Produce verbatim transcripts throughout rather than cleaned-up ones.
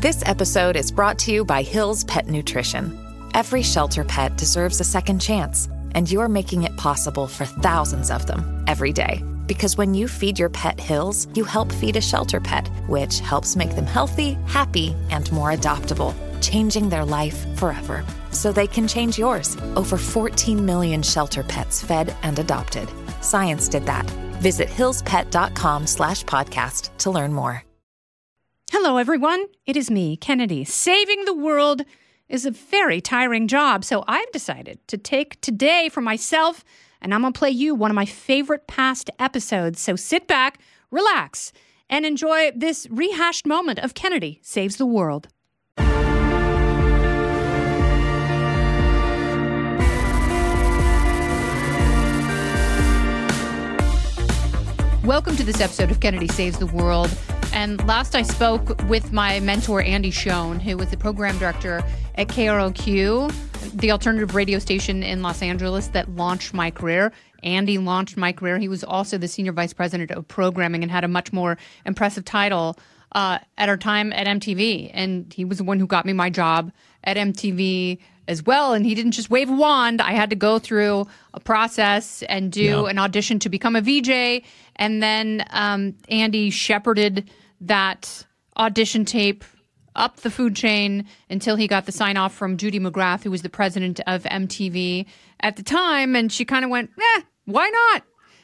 This episode is brought to you by Hill's Pet Nutrition. Every shelter pet deserves a second chance, and you're making it possible for thousands of them every day. Because when you feed your pet Hill's, you help feed a shelter pet, which helps make them healthy, happy, and more adoptable, changing their life forever. So they can change yours. Over fourteen million shelter pets fed and adopted. Science did that. Visit hillspet.com slash podcast to learn more. Hello, everyone. It is me, Kennedy. Saving the world is a very tiring job, so I've decided to take today for myself, and I'm going to play you one of my favorite past episodes. So sit back, relax, and enjoy this rehashed moment of Kennedy Saves the World. Welcome to this episode of Kennedy Saves the World. And last I spoke with my mentor, Andy Schoen, who was the program director at K R O Q, the alternative radio station in Los Angeles that launched my career. Andy launched my career. He was also the senior vice president of programming and had a much more impressive title uh, at our time at M T V. And he was the one who got me my job at M T V as well. And he didn't just wave a wand. I had to go through a process and do yeah. an audition to become a V J. And then um, Andy shepherded that audition tape up the food chain until he got the sign off from Judy McGrath, who was the president of M T V at the time. And she kind of went, eh, why not?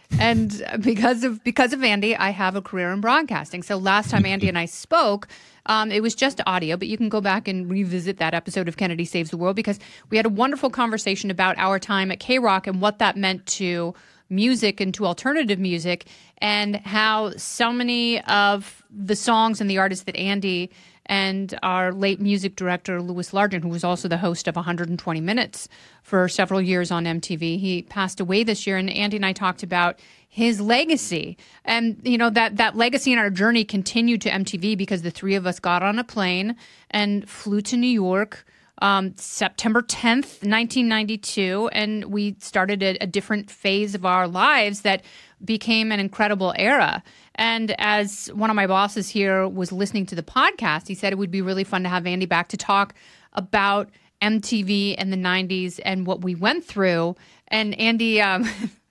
And because of because of Andy, I have a career in broadcasting. So last time Andy and I spoke, um, it was just audio, but you can go back and revisit that episode of Kennedy Saves the World because we had a wonderful conversation about our time at K-Rock and what that meant to music and to alternative music and how so many of the songs and the artists that Andy and our late music director, Louis Largent, who was also the host of one hundred twenty minutes for several years on M T V, he passed away this year. And Andy and I talked about his legacy. And, you know, that, that legacy in our journey continued to M T V because the three of us got on a plane and flew to New York Um, September tenth, nineteen ninety-two, and we started a, a different phase of our lives that became an incredible era. And as one of my bosses here was listening to the podcast, he said it would be really fun to have Andy back to talk about M T V and the nineties and what we went through. And Andy, um,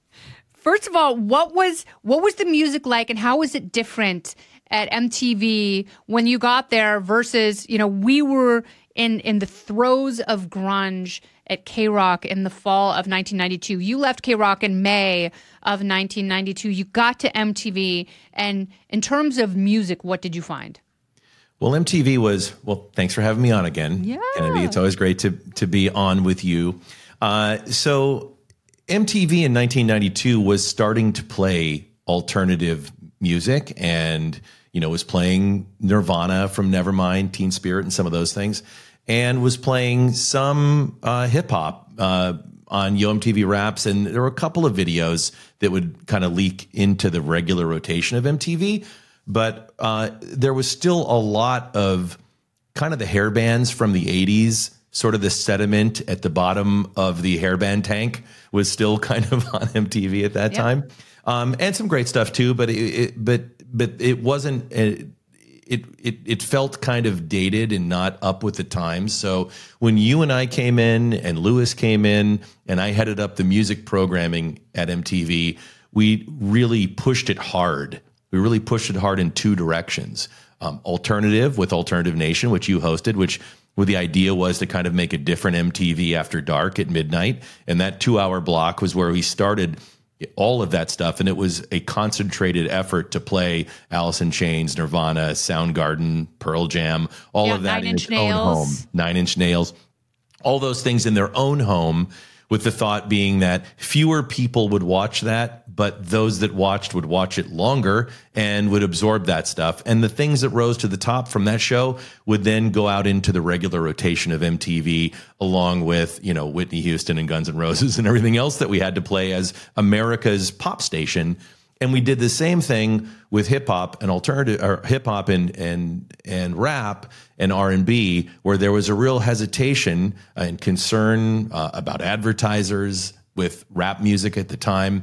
first of all, what was what was the music like, and how was it different at M T V when you got there versus, you know, we were in in the throes of grunge at K-Rock in the fall of nineteen ninety-two. You left K-Rock in May of nineteen ninety-two. You got to M T V. And in terms of music, what did you find? Well, M T V was, well, thanks for having me on again, yeah. Kennedy. It's always great to, to be on with you. Uh, so M T V in nineteen ninety-two was starting to play alternative music and, you know, was playing Nirvana from Nevermind, Teen Spirit, and some of those things, and was playing some uh, hip hop uh, on Yo M T V Raps. And there were a couple of videos that would kind of leak into the regular rotation of M T V. But uh, there was still a lot of kind of the hair bands from the eighties, sort of the sediment at the bottom of the hairband tank was still kind of on M T V at that yeah. time. Um, and some great stuff too, but it, it but but it wasn't. It, it it it felt kind of dated and not up with the times. So when you and I came in, and Louis came in, and I headed up the music programming at M T V, we really pushed it hard. We really pushed it hard in two directions: um, alternative with Alternative Nation, which you hosted, which. Well, the idea was to kind of make a different M T V after dark at midnight, and that two-hour block was where we started all of that stuff, and it was a concentrated effort to play Alice in Chains, Nirvana, Soundgarden, Pearl Jam, all yeah, of that Nine in Inch its Nails. own home. Nine Inch Nails, all those things in their own home, with the thought being that fewer people would watch that, but those that watched would watch it longer and would absorb that stuff. And the things that rose to the top from that show would then go out into the regular rotation of M T V, along with, you know, Whitney Houston and Guns N' Roses and everything else that we had to play as America's pop station. And we did the same thing with hip hop and alternative, or hip hop and and and rap and R and B, where there was a real hesitation and concern uh, about advertisers with rap music at the time.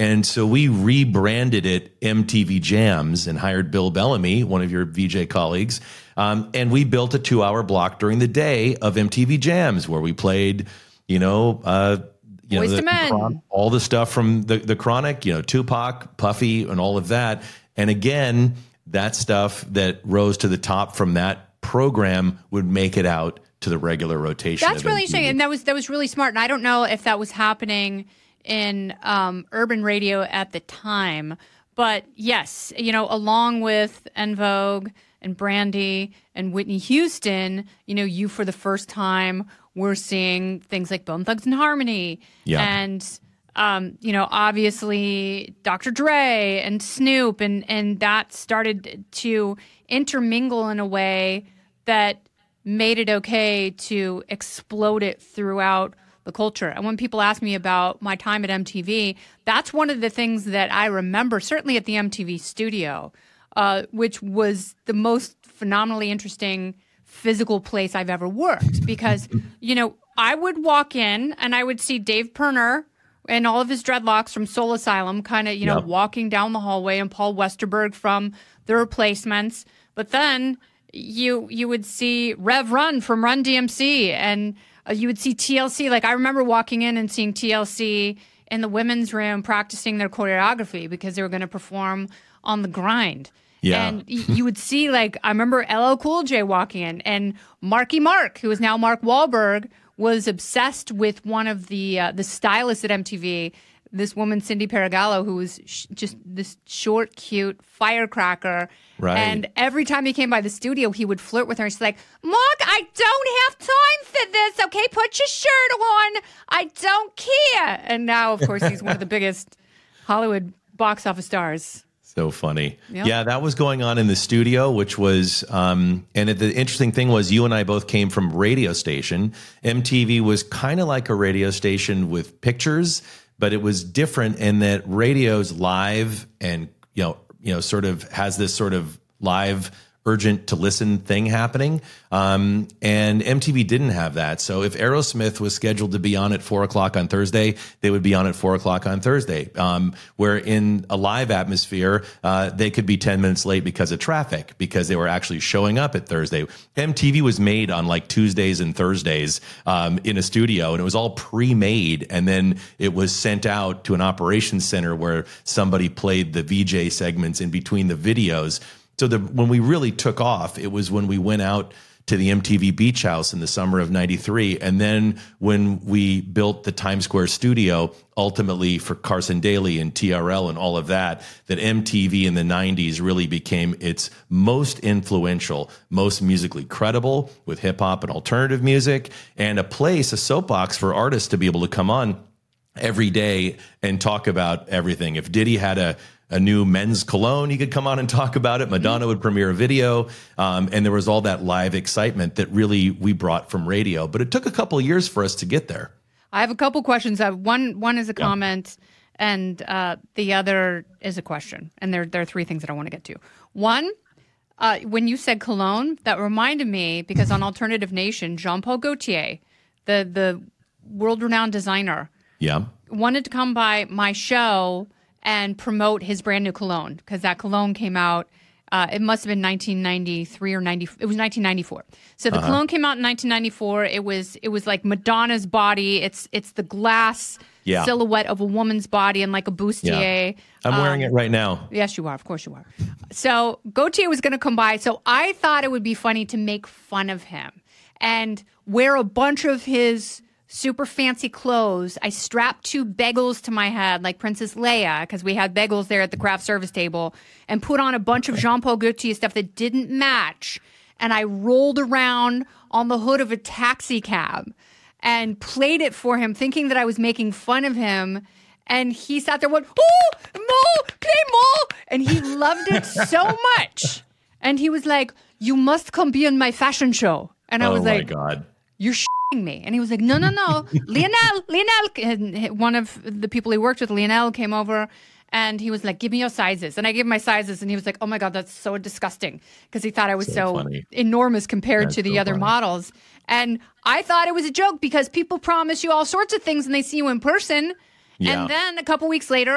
And so we rebranded it M T V Jams and hired Bill Bellamy, one of your V J colleagues. Um, and we built a two hour block during the day of M T V Jams where we played, you know, uh, you Boyz know, II the, Men. Chron- all the stuff from the, the Chronic, you know, Tupac, Puffy, and all of that. And again, that stuff that rose to the top from that program would make it out to the regular rotation. That's of really M T V. interesting, and that was that was really smart. And I don't know if that was happening in um, urban radio at the time, but yes, you know, along with En Vogue and Brandy and Whitney Houston, you know, you for the first time were seeing things like Bone Thugs and Harmony, Yeah. and um, you know, obviously Doctor Dre and Snoop, and and that started to intermingle in a way that made it okay to explode it throughout the culture. And when people ask me about my time at M T V, that's one of the things that I remember, certainly at the M T V studio, uh, which was the most phenomenally interesting physical place I've ever worked. Because, you know, I would walk in and I would see Dave Pirner and all of his dreadlocks from Soul Asylum kind of, you know, Yep. walking down the hallway, and Paul Westerberg from The Replacements. But then you you would see Rev Run from Run D M C, and uh, you would see T L C. Like, I remember walking in and seeing T L C in the women's room practicing their choreography because they were going to perform on The Grind. Yeah. And y- you would see, like, I remember L L Cool J walking in, and Marky Mark, who is now Mark Wahlberg, was obsessed with one of the uh, the stylists at M T V, this woman, Cindy Paragallo, who was sh- just this short, cute firecracker. Right. And every time he came by the studio, he would flirt with her. And she's like, Mark, I don't have time for this. Okay, put your shirt on. I don't care. And now, of course, he's one of the biggest Hollywood box office stars. So funny. Yep. Yeah, that was going on in the studio, which was, um, and it, the interesting thing was you and I both came from radio station. M T V was kind of like a radio station with pictures, but it was different in that radio's live and, you know, you know, sort of has this sort of live urgent to listen thing happening. Um, and M T V didn't have that. So if Aerosmith was scheduled to be on at four o'clock on Thursday, they would be on at four o'clock on Thursday. Um, where in a live atmosphere, uh, they could be ten minutes late because of traffic, because they were actually showing up at Thursday. M T V was made on like Tuesdays and Thursdays, um, in a studio, and it was all pre-made. And then it was sent out to an operations center where somebody played the V J segments in between the videos. So the, when we really took off, it was when we went out to the M T V Beach House in the summer of ninety-three. And then when we built the Times Square studio, ultimately for Carson Daly and T R L and all of that, that M T V in the nineties really became its most influential, most musically credible with hip hop and alternative music, and a place, a soapbox for artists to be able to come on every day and talk about everything. If Diddy had a a new men's cologne, he could come on and talk about it. Madonna would premiere a video. Um, and there was all that live excitement that really we brought from radio. But it took a couple of years for us to get there. I have a couple questions. Uh, one one is a comment, and uh, the other is a question. And there, there are three things that I want to get to. One, uh, when you said cologne, that reminded me, because on Alternative Nation, Jean-Paul Gaultier, the, the world-renowned designer, Yeah. wanted to come by my show and promote his brand new cologne, because that cologne came out. Uh, it must have been nineteen ninety-three or ninety. It was nineteen ninety-four. So the Uh-huh. cologne came out in nineteen ninety-four. It was it was like Madonna's body. It's it's the glass Yeah. silhouette of a woman's body and like a bustier. I'm wearing Um, it right now. Yes, you are. Of course you are. So Gaultier was going to come by. So I thought it would be funny to make fun of him and wear a bunch of his super fancy clothes. I strapped two bagels to my head like Princess Leia, because we had bagels there at the craft service table, and put on a bunch of Jean-Paul Gaultier stuff that didn't match. And I rolled around on the hood of a taxi cab and played it for him, thinking that I was making fun of him. And he sat there going, oh, Mo, play Mo. And he loved it so much. And he was like, you must come be in my fashion show. And I Oh was my like, God. you're shitting me. And he was like, no, no, no. Lionel, Lionel. And one of the people he worked with, Lionel, came over and he was like, give me your sizes. And I gave him my sizes. And he was like, oh my God, that's so disgusting. Because he thought I was So so, funny. enormous compared That's to the so other funny. models. And I thought it was a joke, because people promise you all sorts of things and they see you in person. Yeah. And then a couple weeks later,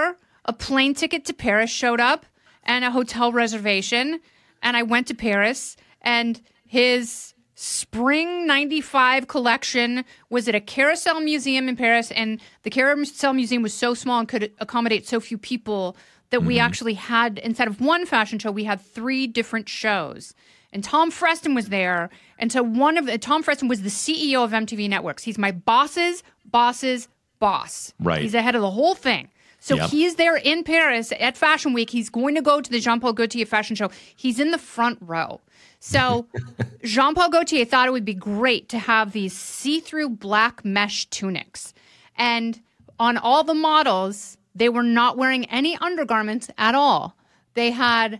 a plane ticket to Paris showed up and a hotel reservation. And I went to Paris, and his Spring ninety-five collection was at a Carousel Museum in Paris. And the Carousel Museum was so small and could accommodate so few people that mm-hmm. we actually had, instead of one fashion show, we had three different shows. And Tom Freston was there. And so one of the, Tom Freston was the C E O of M T V Networks. He's my boss's boss's boss. Right. He's the head of the whole thing. So yep. he's there in Paris at Fashion Week. He's going to go to the Jean-Paul Gaultier fashion show. He's in the front row. So Jean-Paul Gaultier thought it would be great to have these see-through black mesh tunics. And on all the models, they were not wearing any undergarments at all. They had,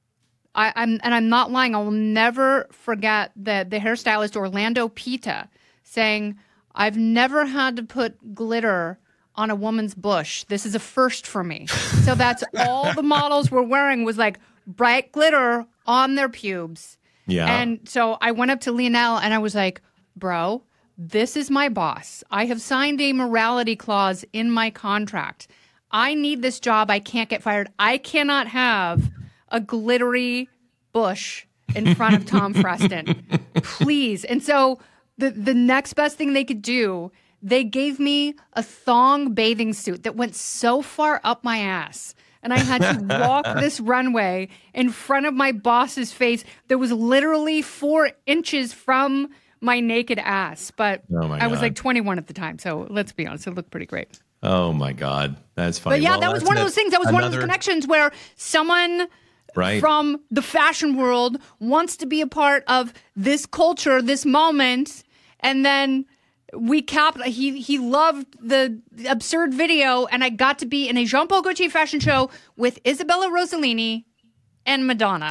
I, I'm, and I'm not lying, I will never forget the, the hairstylist Orlando Pita saying, I've never had to put glitter on a woman's bush. This is a first for me. So that's all the models were wearing was like bright glitter on their pubes. Yeah. And so I went up to Lionel and I was like, bro, this is my boss. I have signed a morality clause in my contract. I need this job. I can't get fired. I cannot have a glittery bush in front of Tom Freston. Please. And so the, the next best thing they could do, they gave me a thong bathing suit that went so far up my ass. And I had to walk this runway in front of my boss's face that was literally four inches from my naked ass. But oh my I was God. like twenty-one at the time. So let's be honest, it looked pretty great. Oh, my God. That's funny. But yeah, well, that was one of those things. That was another... one of those connections where someone right. from the fashion world wants to be a part of this culture, this moment, and then we capped. He he loved the absurd video, and I got to be in a Jean-Paul Gaultier fashion show with Isabella Rossellini and Madonna.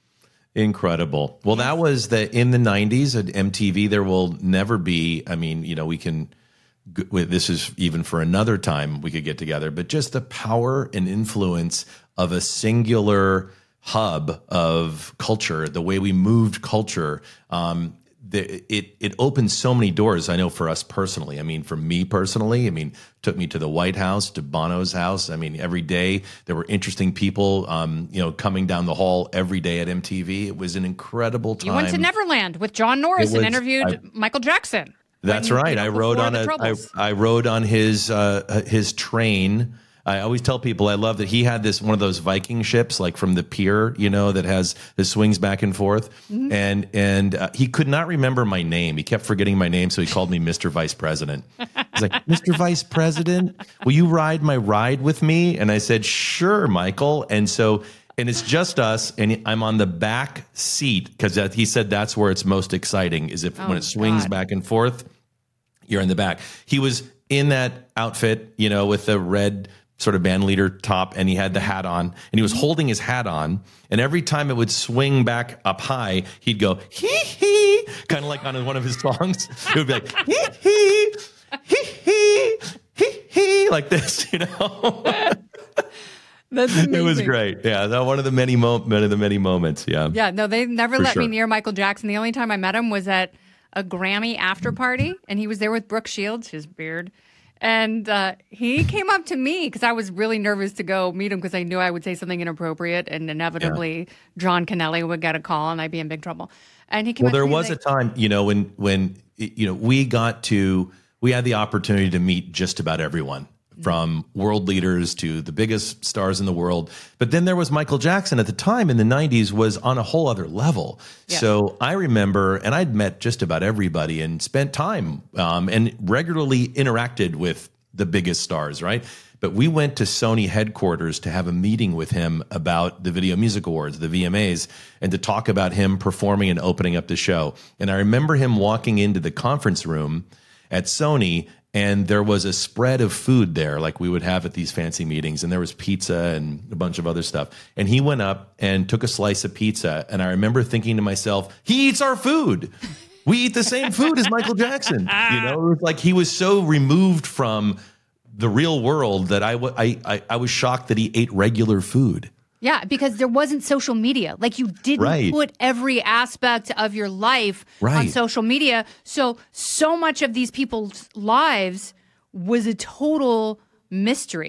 Incredible. Well, that was the in the nineties at M T V. There will never be. I mean, you know, we can. This is even for another time we could get together. But just the power and influence of a singular hub of culture, the way we moved culture. Um, The, it it opened so many doors. I know for us personally. I mean, for me personally, I mean, took me to the White House, to Bono's house. I mean, every day there were interesting people, um, you know, coming down the hall every day at M T V. It was an incredible time. You went to Neverland with John Norris was, and interviewed I, Michael Jackson. That's when, right. You know, I rode on a I, I rode on his uh, his train. I always tell people I love that he had this one of those Viking ships, like from the pier, you know, that has the swings back and forth. Mm-hmm. And and uh, he could not remember my name. He kept forgetting my name, so he called me Mister Vice President. He's like, Mister Vice President, will you ride my ride with me? And I said, sure, Michael. And so, and it's just us, and I'm on the back seat because he said that's where it's most exciting is if oh, when it swings God. back and forth, you're in the back. He was in that outfit, you know, with the red sort of band leader top, and he had the hat on, and he was holding his hat on, and every time it would swing back up high, he'd go, hee hee, kind of like on one of his songs. It would be like, hee hee, hee hee, hee hee, like this, you know? That's amazing. It was great. Yeah, that one of the many, mo- many of the many moments, yeah. Yeah, no, they never For let sure. me near Michael Jackson. The only time I met him was at a Grammy after party, and he was there with Brooke Shields, his beard. And uh, he came up to me because I was really nervous to go meet him because I knew I would say something inappropriate and inevitably yeah. John Kennelly would get a call and I'd be in big trouble. And he came well, up to there me was like, a time, you know, when when you know we got to we had the opportunity to meet just about everyone. From world leaders to the biggest stars in the world. But then there was Michael Jackson at the time in the nineties was on a whole other level. Yeah. So I remember, and I'd met just about everybody and spent time um, and regularly interacted with the biggest stars, right? But we went to Sony headquarters to have a meeting with him about the Video Music Awards, the V M As, and to talk about him performing and opening up the show. And I remember him walking into the conference room at Sony, and there was a spread of food there like we would have at these fancy meetings. And there was pizza and a bunch of other stuff. And he went up and took a slice of pizza. And I remember thinking to myself, he eats our food. We eat the same food as Michael Jackson. You know, it was like he was so removed from the real world that I, w- I, I, I was shocked that he ate regular food. Yeah, because there wasn't social media. Like you didn't right. put every aspect of your life right. on social media. So, so much of these people's lives was a total mystery.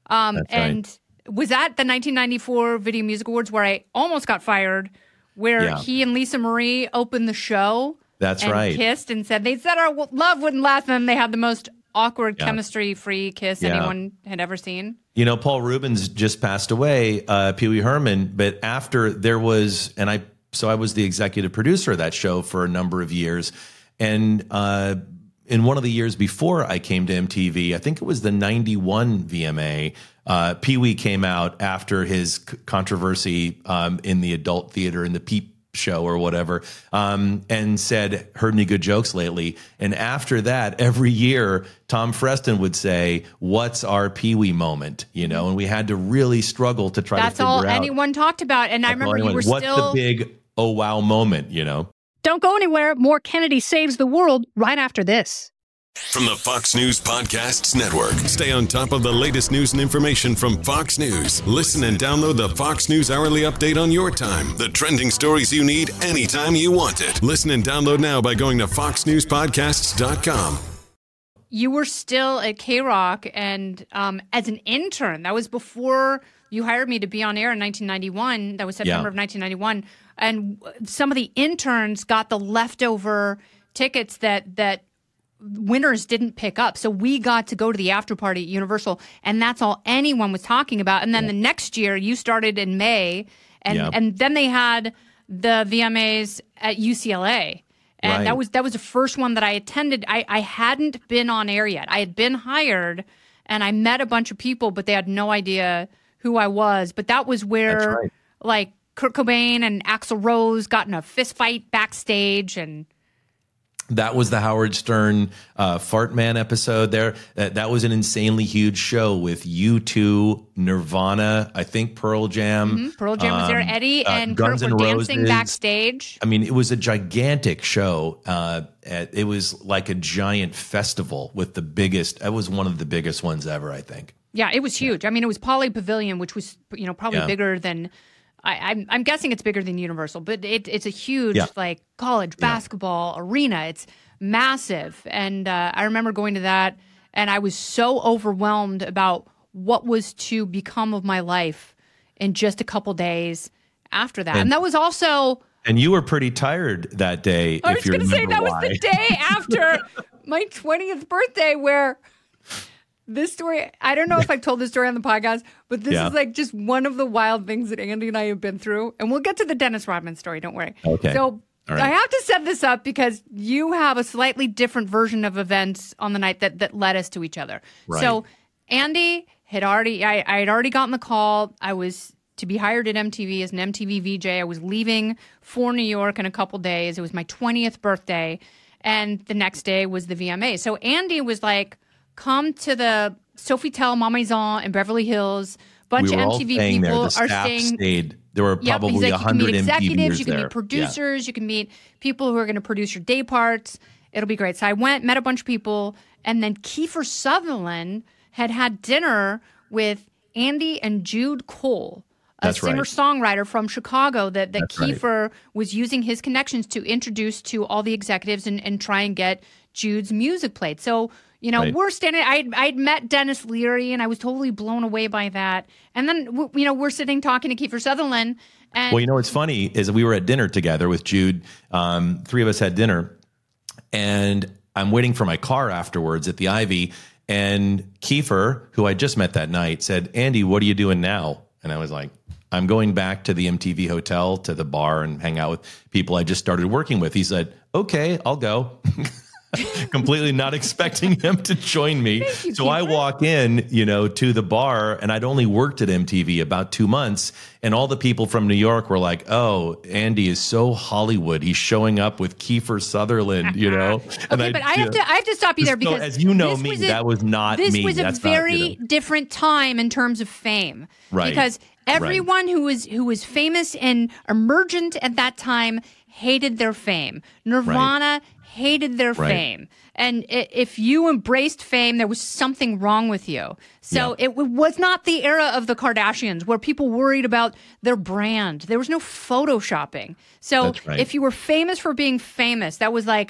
Um, That's and right. was at the nineteen ninety-four Video Music Awards where I almost got fired, where Yeah. he and Lisa Marie opened the show. That's and right. Kissed and said they said our w- love wouldn't last, and then they had the most awkward Yeah. chemistry-free kiss Yeah. anyone had ever seen. You know, Paul Rubens just passed away, uh, Pee Wee Herman, but after there was, and I, so I was the executive producer of that show for a number of years. And uh, in one of the years before I came to M T V, I think it was the ninety-one V M A, uh, Pee Wee came out after his c- controversy um, in the adult theater in the Peep show or whatever, um, and said, heard any good jokes lately? And after that, every year, Tom Freston would say, what's our Pee Wee moment? You know, and we had to really struggle to try That's to figure all out. anyone talked about. And I That's all remember you anyone- were what's still... the big, oh, wow moment, you know? Don't go anywhere. More Kennedy Saves the World right after this. From the Fox News Podcasts Network. Stay on top of the latest news and information from Fox News. Listen and download the Fox News Hourly Update on your time. The trending stories you need anytime you want it. Listen and download now by going to fox news podcasts dot com. You were still at K-Rock, and um, as an intern, that was before you hired me to be on air in nineteen ninety-one. That was September Yeah. of nineteen ninety-one. And some of the interns got the leftover tickets that that winners didn't pick up. So we got to go to the after party at Universal, and that's all anyone was talking about. And then the next year, you started in May, and, Yeah. and then they had the V M As at U C L A. And Right. that was that was the first one that I attended. I, I hadn't been on air yet. I had been hired, and I met a bunch of people, but they had no idea who I was. But that was where, That's right. like, Kurt Cobain and Axl Rose got in a fist fight backstage, and That was the Howard Stern uh, Fart Man episode there. That, that was an insanely huge show with U two, Nirvana, I think Pearl Jam. Pearl Jam was there. um, Eddie uh, and Guns Kurt N' were dancing Roses. backstage. I mean, it was a gigantic show. Uh, at- it was like a giant festival with the biggest. It was one of the biggest ones ever, I think. Yeah, it was huge. I mean, it was Poly Pavilion, which was, you know, probably Yeah. bigger than. I, I'm I'm guessing it's bigger than Universal, but it, it's a huge Yeah. like college basketball arena. It's massive, and uh, I remember going to that, and I was so overwhelmed about what was to become of my life in just a couple days after that. And, And- that was also. And you were pretty tired that day. I if was you going to say remember that why. was the day after my twentieth birthday where this story, I don't know if I've told this story on the podcast, but this Yeah. is like just one of the wild things that Andy and I have been through. And we'll get to the Dennis Rodman story, don't worry. Okay. So All right. I have to set this up because you have a slightly different version of events on the night that, that led us to each other. Right. So Andy had already, I, I had already gotten the call. I was to be hired at M T V as an M T V V J. I was leaving for New York in a couple days. It was my twentieth birthday. And the next day was the V M A. So Andy was like, come to the Sofitel Malmaison in Beverly Hills. Bunch we were of all M T V staying people there. The are staff staying. stayed. There were Yep, probably he's like, a you can hundred meet executives, you can there. meet producers, you can meet people who are going to produce your day parts. It'll be great. So I went, met a bunch of people, and then Kiefer Sutherland had had dinner with Andy and Jude Cole, a That's right. singer-songwriter from Chicago that, that That's right. Kiefer was using his connections to introduce to all the executives and, and try and get Jude's music played. So, you know, Right. we're standing, I'd, I'd met Dennis Leary, and I was totally blown away by that. And then, w- you know, we're sitting talking to Kiefer Sutherland. And Well, you know what's funny is we were at dinner together with Jude. Um, three of us had dinner, and I'm waiting for my car afterwards at the Ivy. And Kiefer, who I just met that night, said, "Andy, what are you doing now?" And I was like, "I'm going back to the M T V hotel, to the bar, and hang out with people I just started working with." He said, "Okay, I'll go." Completely not expecting him to join me. you, So I Kiefer. walk in, you know, to the bar, and I'd only worked at M T V about two months. And all the people from New York were like, "Oh, Andy is so Hollywood. He's showing up with Kiefer Sutherland," you know? And Okay, but I have to I have to stop you there So, because as you know this me, was a- that was not this me. was a That's not, very you know. different time in terms of fame, Right. Because everyone who was who was famous and emergent at that time hated their fame. Nirvana hated their Right. fame, and i- if you embraced fame, there was something wrong with you. So Yeah. it w- was not the era of the Kardashians where people worried about their brand. There was no photoshopping. So That's right. if you were famous for being famous, that was like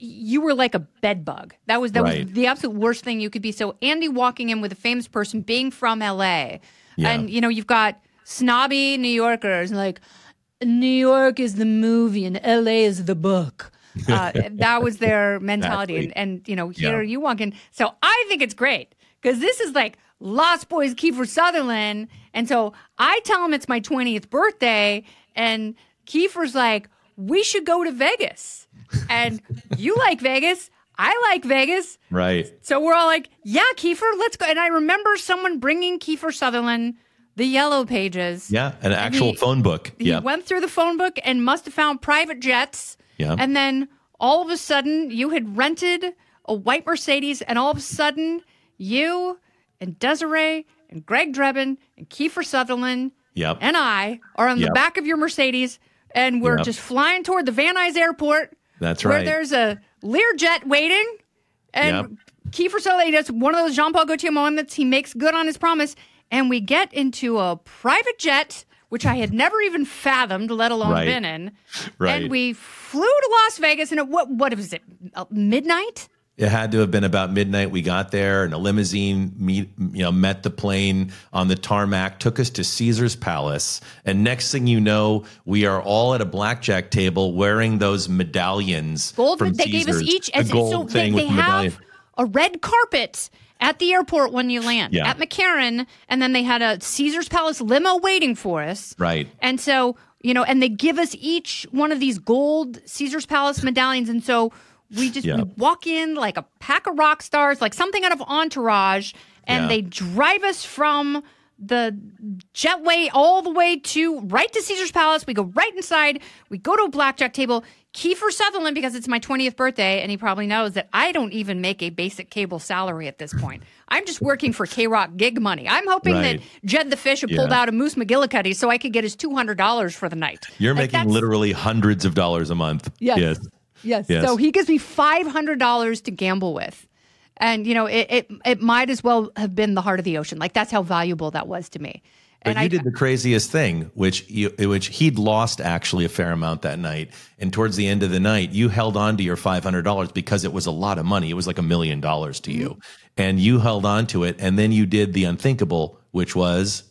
you were like a bed bug. That was that Right. was the absolute worst thing you could be. So Andy walking in with a famous person being from L A, Yeah. and you know you've got snobby New Yorkers like New York is the movie and L A is the book. Uh, that was their mentality, Exactly. and and you know here Yeah. you walk in. So I think it's great because this is like Lost Boys Kiefer Sutherland, and so I tell him it's my twentieth birthday, and Kiefer's like, we should go to Vegas. And you like Vegas. I like Vegas. Right. So we're all like, yeah, Kiefer, let's go. And I remember someone bringing Kiefer Sutherland the Yellow Pages. Yeah. An actual he- phone book. He Yeah. went through the phone book and must have found private jets. Yeah. And then all of a sudden, you had rented a white Mercedes, and all of a sudden, you and Desiree and Greg Drebin and Kiefer Sutherland Yep. and I are on the Yep. back of your Mercedes, and we're Yep. just flying toward the Van Nuys Airport. That's Where right. there's a Learjet waiting, and Yep. Kiefer Sutherland does one of those Jean-Paul Gaultier moments. He makes good on his promise, and we get into a private jet, which I had never even fathomed, let alone Right. been in. Right. And we flew to Las Vegas, and it, what what was it? Uh, midnight? It had to have been about midnight. We got there, and a limousine meet, you know, met the plane on the tarmac, took us to Caesar's Palace, and next thing you know, we are all at a blackjack table wearing those medallions. Gold. from They gave us Caesars. each. a as- gold so thing they, with they the have medallion. a red carpet at the airport when you land Yeah. at McCarran, and then they had a Caesar's Palace limo waiting for us. Right. And so, you know, and they give us each one of these gold Caesar's Palace medallions. And so we just Yeah. we walk in like a pack of rock stars, like something out of Entourage, and Yeah. they drive us from the jetway all the way to right to Caesar's Palace. We go right inside. We go to a blackjack table. Kiefer Sutherland, because it's my twentieth birthday, and he probably knows that I don't even make a basic cable salary at this point. I'm just working for K-Rock gig money. I'm hoping Right. that Jed the Fish had pulled Yeah. out a Moose McGillicuddy so I could get his two hundred dollars for the night. You're Like, making that's- literally hundreds of dollars a month. Yes. Yes. Yes. Yes. So he gives me five hundred dollars to gamble with. And, you know, it, it it might as well have been the heart of the ocean. Like, that's how valuable that was to me. But And you I, did the craziest thing, which you, which he'd lost actually a fair amount that night. And towards the end of the night, you held on to your five hundred dollars because it was a lot of money. It was like a million dollars to you. And you held on to it. And then you did the unthinkable, which was,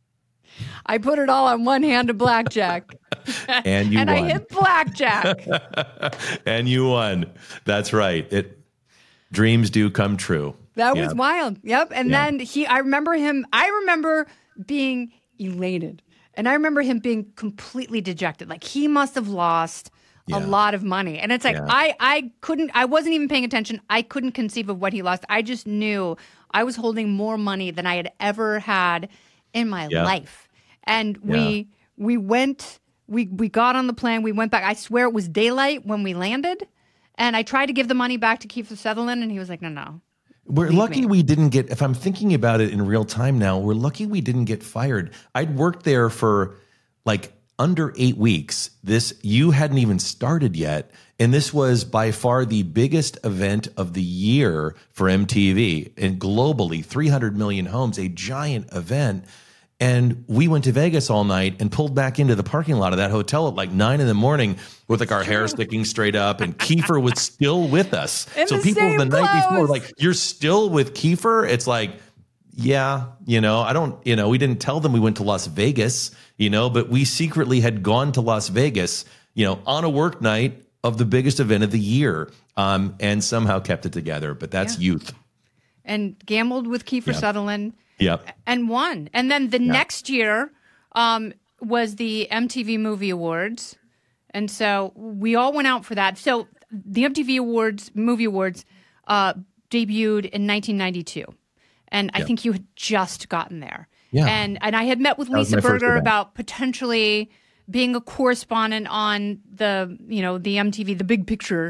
I put it all on one hand of blackjack. and you and won. I hit blackjack. And you won. That's right. It dreams do come true. That Yeah. was wild. Yep. And Yeah. then he, I remember him, I remember being elated. And I remember him being completely dejected. Like, he must have lost Yeah. a lot of money. And it's like, Yeah. I, I couldn't, I wasn't even paying attention. I couldn't conceive of what he lost. I just knew I was holding more money than I had ever had in my Yeah. life. And we, we went, we, we got on the plane. We went back. I swear it was daylight when we landed. And I tried to give the money back to Kiefer Sutherland. And he was like, no, no. We're Leave lucky me. we didn't get, if I'm thinking about it in real time now, we're lucky we didn't get fired. I'd worked there for like under eight weeks. This, you hadn't even started yet. And this was by far the biggest event of the year for M T V and globally, three hundred million homes, a giant event. And we went to Vegas all night and pulled back into the parking lot of that hotel at like nine in the morning with like our hair sticking straight up. And Kiefer was still with us. In so the people same the night before were clothes. like, you're still with Kiefer? It's like, yeah, you know, I don't, you know, we didn't tell them we went to Las Vegas, you know, but we secretly had gone to Las Vegas, you know, on a work night of the biggest event of the year, um, and somehow kept it together. But that's Yeah. youth. And gambled with Kiefer Yeah. Sutherland. Yep. And won. And then the next year um, was the M T V Movie Awards. And so we all went out for that. So the M T V Awards, Movie Awards, uh, debuted in nineteen ninety-two. And I Yep. think you had just gotten there. Yeah. And and I had met with That was Lisa my first Berger event. about potentially being a correspondent on the, you know, the M T V, the Big Picture,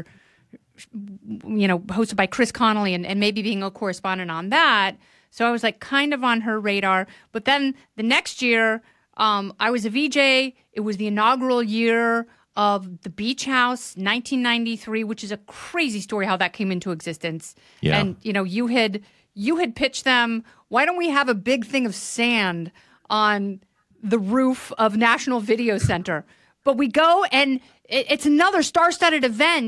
you know, hosted by Chris Connolly, and, and maybe being a correspondent on that. So I was like kind of on her radar. But then the next year, um, I was a V J. It was the inaugural year of the Beach House, nineteen ninety-three, which is a crazy story how that came into existence. Yeah. And you know, you had you had pitched them, why don't we have a big thing of sand on the roof of National Video Center? But we go and it, it's another star-studded event.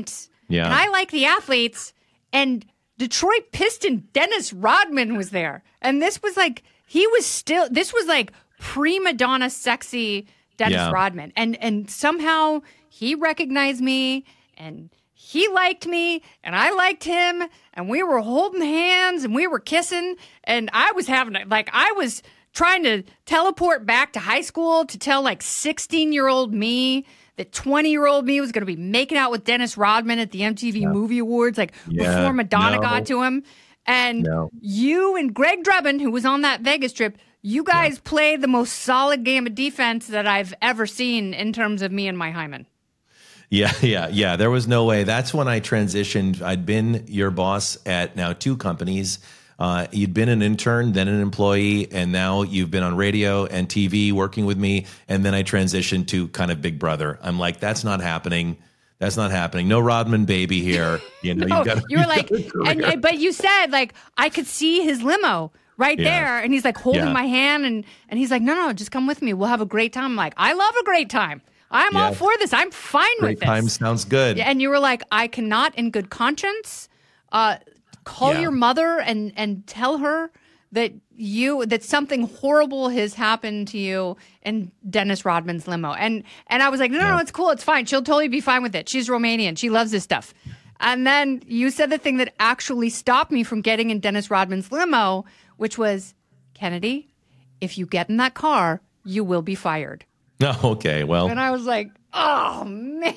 Yeah. And I like the athletes. And Detroit Piston Dennis Rodman was there. And this was like, he was still, this was like prima donna sexy Dennis Yeah. Rodman. And, and somehow he recognized me and he liked me and I liked him and we were holding hands and we were kissing and I was having, like, I was trying to teleport back to high school to tell like sixteen-year-old me that twenty-year-old me was going to be making out with Dennis Rodman at the M T V yeah. Movie Awards, like yeah. before Madonna no. got to him. And no. you and Greg Drebin, who was on that Vegas trip, you guys yeah. played the most solid game of defense that I've ever seen in terms of me and my hymen. Yeah, yeah, yeah. There was no way. That's when I transitioned. I'd been your boss at now two companies. Uh, you'd been an intern, then an employee, and now you've been on radio and T V working with me. And then I transitioned to kind of Big Brother. I'm like, that's not happening. That's not happening. No Rodman baby here. You know, no, you've got. You were like, and, and but you said like I could see his limo right yeah. there, and he's like holding yeah. my hand, and and he's like, no, no, just come with me. We'll have a great time. I'm like, I love a great time. I'm yeah. all for this. I'm fine great with this. Time sounds good. Yeah, and you were like, I cannot, in good conscience, uh, call yeah. your mother and and tell her that you that something horrible has happened to you in Dennis Rodman's limo. And and I was like, no, yeah. no, it's cool. It's fine. She'll totally be fine with it. She's Romanian. She loves this stuff. And then you said the thing that actually stopped me from getting in Dennis Rodman's limo, which was, Kennedy, if you get in that car, you will be fired. No, okay, well. And I was like, oh, man.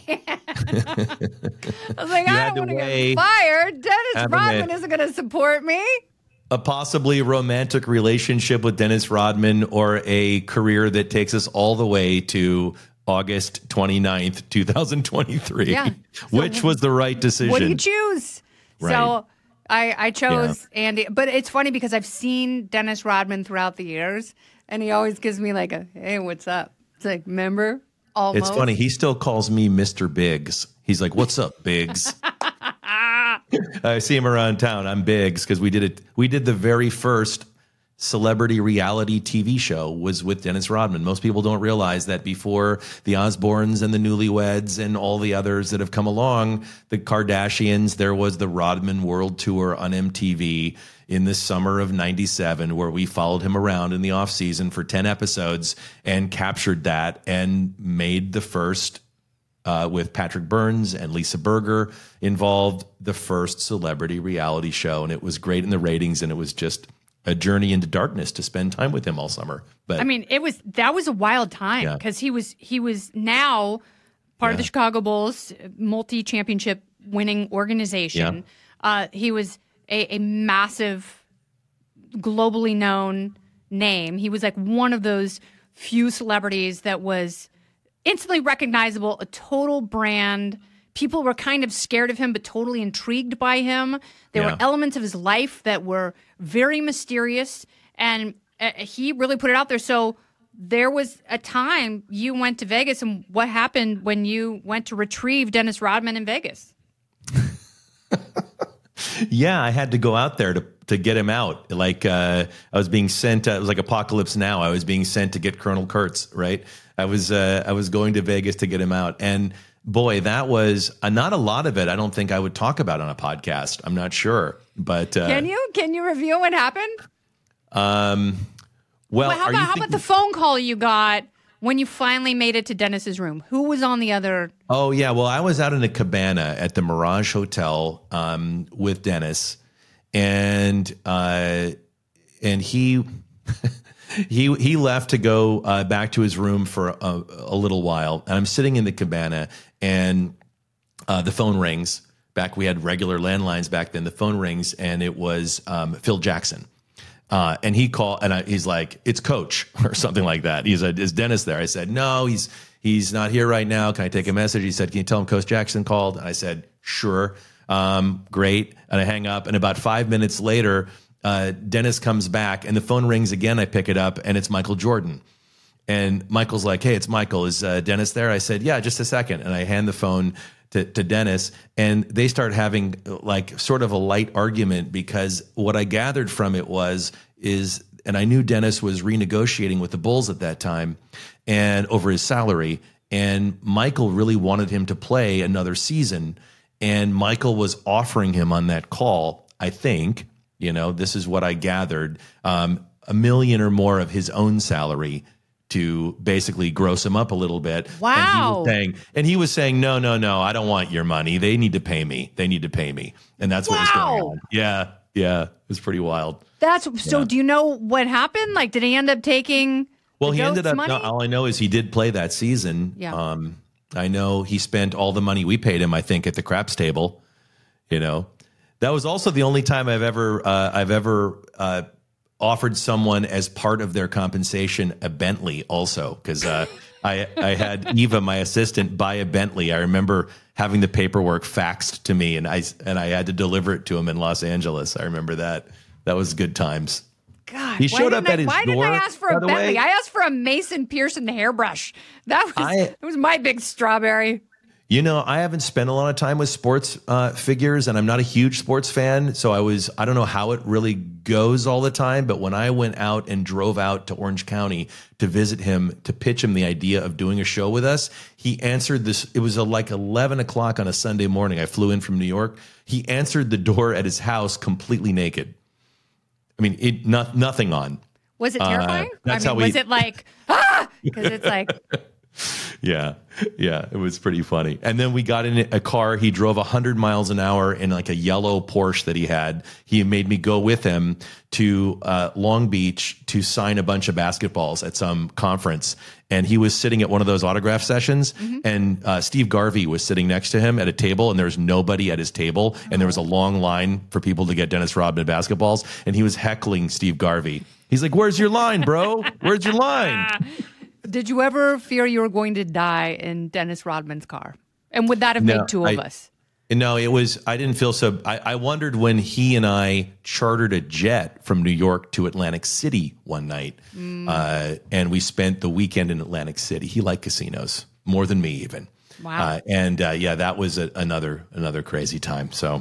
I was like, I don't want to get fired. Dennis Rodman isn't going to support me. A possibly romantic relationship with Dennis Rodman or a career that takes us all the way to August twenty-ninth, twenty twenty-three. Yeah. So which was the right decision? What do you choose? Right. So I, I chose yeah. Andy. But it's funny because I've seen Dennis Rodman throughout the years, and he always gives me like a, hey, what's up? It's like, remember? Almost. It's funny. He still calls me Mister Biggs. He's like, what's up, Biggs? I see him around town. I'm Biggs because we did it. We did the very first celebrity reality T V show was with Dennis Rodman. Most people don't realize that before the Osbournes and the Newlyweds and all the others that have come along, the Kardashians, there was the Rodman World Tour on M T V in the summer of ninety-seven, where we followed him around in the off season for ten episodes and captured that and made the first Uh, with Patrick Burns and Lisa Berger involved, the first celebrity reality show. And it was great in the ratings, and it was just a journey into darkness to spend time with him all summer. But I mean, it was that was a wild time because yeah. he was he was now part yeah. of the Chicago Bulls, multi-championship winning organization. Yeah. Uh, he was a, a massive, globally known name. He was like one of those few celebrities that was instantly recognizable, a total brand. People were kind of scared of him, but totally intrigued by him. There yeah. were elements of his life that were very mysterious, and uh, he really put it out there. So there was a time you went to Vegas, and what happened when you went to retrieve Dennis Rodman in Vegas? Yeah, I had to go out there to to get him out. Like uh, I was being sent. Uh, it was like Apocalypse Now. I was being sent to get Colonel Kurtz. Right. I was uh, I was going to Vegas to get him out, and boy, that was uh, not a lot of it. I don't think I would talk about on a podcast. I'm not sure, but uh, can you can you reveal what happened? Um. Well, well how, about, how about the phone call you got when you finally made it to Dennis's room? Who was on the other? Oh yeah, well I was out in a cabana at the Mirage Hotel um, with Dennis, and uh, and he. He he left to go uh, back to his room for a, a little while, and I'm sitting in the cabana, and uh, the phone rings. Back we had regular landlines back then. The phone rings, and it was um, Phil Jackson, uh, and he called, and I, he's like, "It's Coach" or something like that. He said, "Is Dennis there?" I said, "No, he's he's not here right now. Can I take a message?" He said, "Can you tell him Coach Jackson called?" And I said, "Sure, um, great." And I hang up, and about five minutes later. Uh, Dennis comes back and the phone rings again. I pick it up and it's Michael Jordan. And Michael's like, "Hey, it's Michael. Is uh, Dennis there?" I said, "Yeah, just a second." And I hand the phone to, to Dennis, and they start having like sort of a light argument because what I gathered from it was is, and I knew Dennis was renegotiating with the Bulls at that time and over his salary. And Michael really wanted him to play another season. and Michael was offering him on that call, I think, you know, this is what I gathered, um, a million or more of his own salary to basically gross him up a little bit. Wow. And he was saying, and he was saying, no, no, no, I don't want your money. They need to pay me. They need to pay me. And that's what wow. was going on. Yeah. Yeah. It was pretty wild. That's so yeah. Do you know what happened? Like, did he end up taking Well, the he ended up, money? no, all I know is he did play that season. Yeah. Um, I know he spent all the money we paid him, I think, at the craps table. You know, that was also the only time I've ever, uh, I've ever, uh, offered someone as part of their compensation a Bentley also, because uh, I, I had Eva, my assistant, buy a Bentley. I remember having the paperwork faxed to me, and I and I had to deliver it to him in Los Angeles. I remember that. That was good times. God, he showed up I, at his why door. Why didn't I ask for a by the Bentley? way. I asked for a Mason Pearson hairbrush. That was I- that was my big strawberry. You know, I haven't spent a lot of time with sports uh, figures, and I'm not a huge sports fan. So I was, I don't know how it really goes all the time. But when I went out and drove out to Orange County to visit him, to pitch him the idea of doing a show with us, he answered this. It was a, like eleven o'clock on a Sunday morning. I flew in from New York. He answered the door at his house completely naked. I mean, it not, nothing on. Was it terrifying? Uh, that's I mean, how we, was it like, ah? Because it's like, Yeah, yeah, it was pretty funny. And then we got in a car. He drove one hundred miles an hour in like a yellow Porsche that he had. He made me go with him to uh, Long Beach to sign a bunch of basketballs at some conference. And he was sitting at one of those autograph sessions, mm-hmm. and uh, Steve Garvey was sitting next to him at a table, and there was nobody at his table. And there was a long line for people to get Dennis Rodman basketballs. And he was heckling Steve Garvey. He's like, "Where's your line, bro? Where's your line?" Did you ever fear you were going to die in Dennis Rodman's car? And would that have No, made two of I, us? No, it was, I didn't feel so. I, I wondered when he and I chartered a jet from New York to Atlantic City one night. Mm. Uh, and we spent the weekend in Atlantic City. He liked casinos more than me even. Wow. Uh, and uh, yeah, that was a, another, another crazy time. So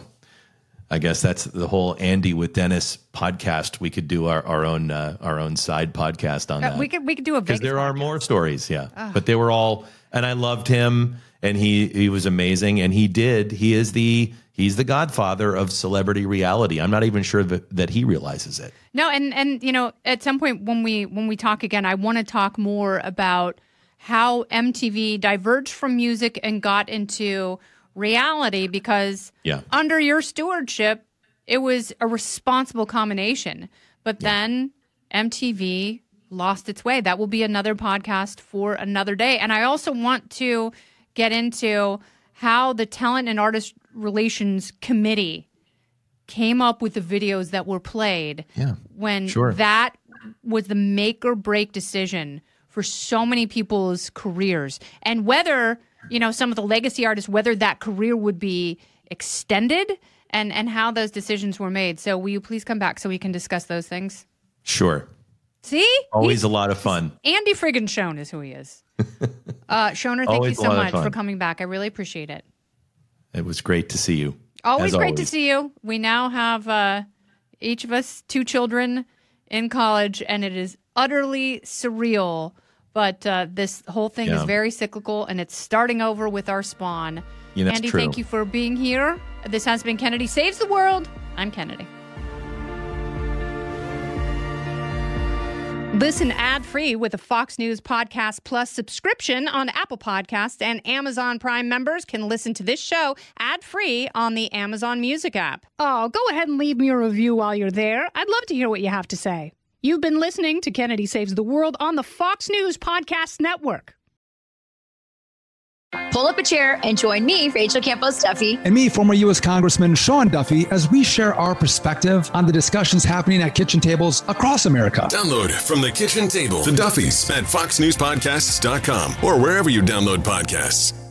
I guess that's the whole Andy with Dennis podcast. We could do our, our own uh, our own side podcast on Uh, that. we could we could do a because there podcast. are more stories, yeah. Oh. But they were all, and I loved him, and he he was amazing, and he did. He is the he's the godfather of celebrity reality. I'm not even sure that, that he realizes it. No, and and you know, at some point when we when we talk again, I want to talk more about how M T V diverged from music and got into reality, because yeah. under your stewardship, it was a responsible combination. But yeah. then M T V lost its way. That will be another podcast for another day. And I also want to get into how the Talent and Artist Relations Committee came up with the videos that were played yeah. when sure. that was the make or break decision for so many people's careers. And whether, you know, some of the legacy artists, whether that career would be extended, and, and how those decisions were made. So will you please come back so we can discuss those things? Sure. See? Always He's, a lot of fun. Andy friggin' Schoen is who he is. uh, Schoner, thank Always you so a lot much of fun. for coming back. I really appreciate it. It was great to see you. Always as great always. to see you. We now have uh, each of us two children in college, and it is utterly surreal. But uh, this whole thing Yeah. is very cyclical, and it's starting over with our spawn. Yeah, that's Andy, true. thank you for being here. This has been Kennedy Saves the World. I'm Kennedy. Listen ad-free with a Fox News Podcast Plus subscription on Apple Podcasts, and Amazon Prime members can listen to this show ad-free on the Amazon Music app. Oh, go ahead and leave me a review while you're there. I'd love to hear what you have to say. You've been listening to Kennedy Saves the World on the Fox News Podcast Network. Pull up a chair and join me, Rachel Campos Duffy, and me, former U S Congressman Sean Duffy, as we share our perspective on the discussions happening at kitchen tables across America. Download From the Kitchen Table, The Duffys, at fox news podcasts dot com or wherever you download podcasts.